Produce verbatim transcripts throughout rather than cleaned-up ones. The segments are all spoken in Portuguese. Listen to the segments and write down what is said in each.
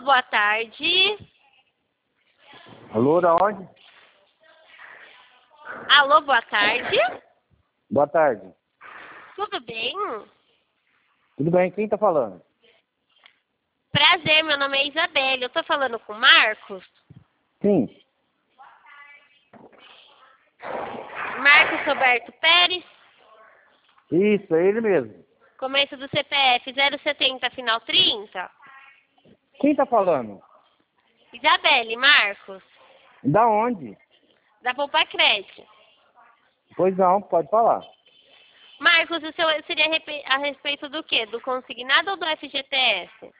Alô, boa tarde. Alô, da onde? Alô, boa tarde. Boa tarde. Tudo bem? Tudo bem? Quem tá falando? Prazer, meu nome é Isabelle. Eu tô falando com o Marcos. Sim. Marcos Roberto Pérez. Isso, é ele mesmo. Começo do C P F zero setenta, final trinta. Quem tá falando? Isabelle, Marcos. Da onde? Da Poupa Crédito. Pois não, pode falar. Marcos, o seu seria a repe- a respeito do quê? Do consignado ou do F G T S?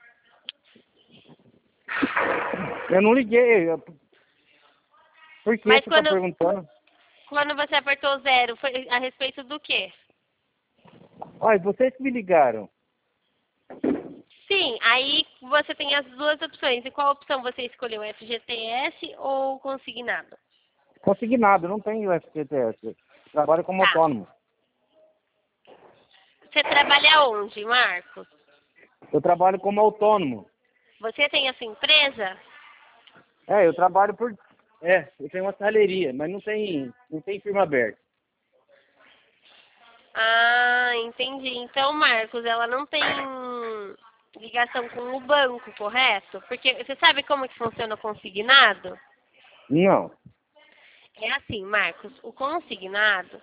Eu não liguei. eu- Por que Mas você tá quando, perguntando? quando você apertou zero, foi a respeito do quê? Olha, vocês que me ligaram. Sim, aí você tem as duas opções. E qual opção você escolheu? F G T S ou consignado? Consignado, não tenho F G T S. Trabalho como Tá. autônomo. Você trabalha onde, Marcos? Eu trabalho como autônomo. Você tem a sua empresa? É, eu trabalho por... É, eu tenho uma serralheria, mas não tem, não tem firma aberta. Ah, entendi. Então, Marcos, ela não tem ligação com o banco, correto? Porque você sabe como que funciona o consignado? Não. É assim, Marcos, o consignado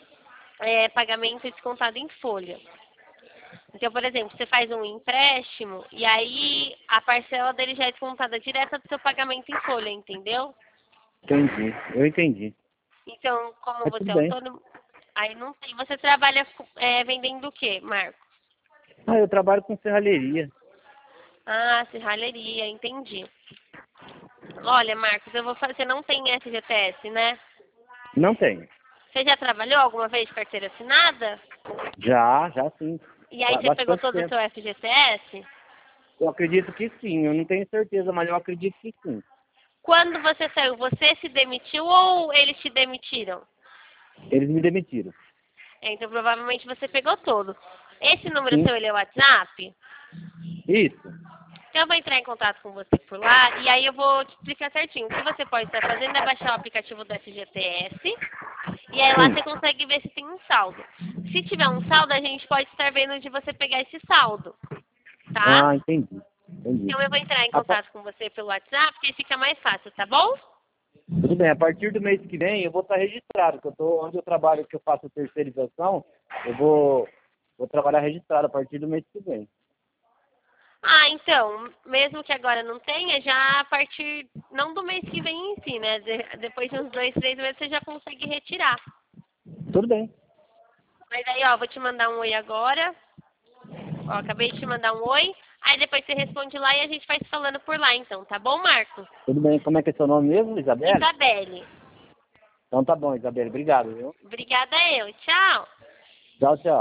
é pagamento descontado em folha. Então, por exemplo, você faz um empréstimo e aí a parcela dele já é descontada direta do seu pagamento em folha, entendeu? Entendi. Eu entendi. Então, como Mas você tudo é bem. autônomo, aí não tem. Você trabalha é, vendendo o quê, Marcos? Ah, eu trabalho com serralheria. Ah, serralheria, entendi. Olha, Marcos, eu vou fazer. Você não tem F G T S, né? Não tenho. Você já trabalhou alguma vez de carteira assinada? Já, já sim. E aí Ba- você pegou Bastante todo o tempo. seu F G T S? Eu acredito que sim. Eu não tenho certeza, mas eu acredito que sim. Quando você saiu, você se demitiu ou eles te demitiram? Eles me demitiram. É, então provavelmente você pegou todo. Esse número Sim. seu, ele é o WhatsApp? Isso. Então eu vou entrar em contato com você por lá e aí eu vou te explicar certinho. O que você pode estar fazendo é baixar o aplicativo do F G T S e aí lá Sim. você consegue ver se tem um saldo. Se tiver um saldo, a gente pode estar vendo de você pegar esse saldo, tá? Ah, entendi. Entendi. Então eu vou entrar em A pa- contato com você pelo WhatsApp, porque aí fica mais fácil, tá bom? Tudo bem. A partir do mês que vem eu vou estar registrado. Que eu tô, onde eu trabalho, que eu faço terceirização, eu vou, vou trabalhar registrado a partir do mês que vem. Ah, então, mesmo que agora não tenha, já a partir, não do mês que vem em si, né? De- depois de uns dois, três meses você já consegue retirar. Tudo bem. Mas aí, ó, vou te mandar um oi agora. Ó, acabei de te mandar um oi. Aí depois você responde lá e a gente vai se falando por lá, então, tá bom, Marcos? Tudo bem. Como é que é seu nome mesmo, Isabelle? Isabelle. Então tá bom, Isabelle. Obrigado, viu? Obrigada eu. Tchau. Tchau, tchau.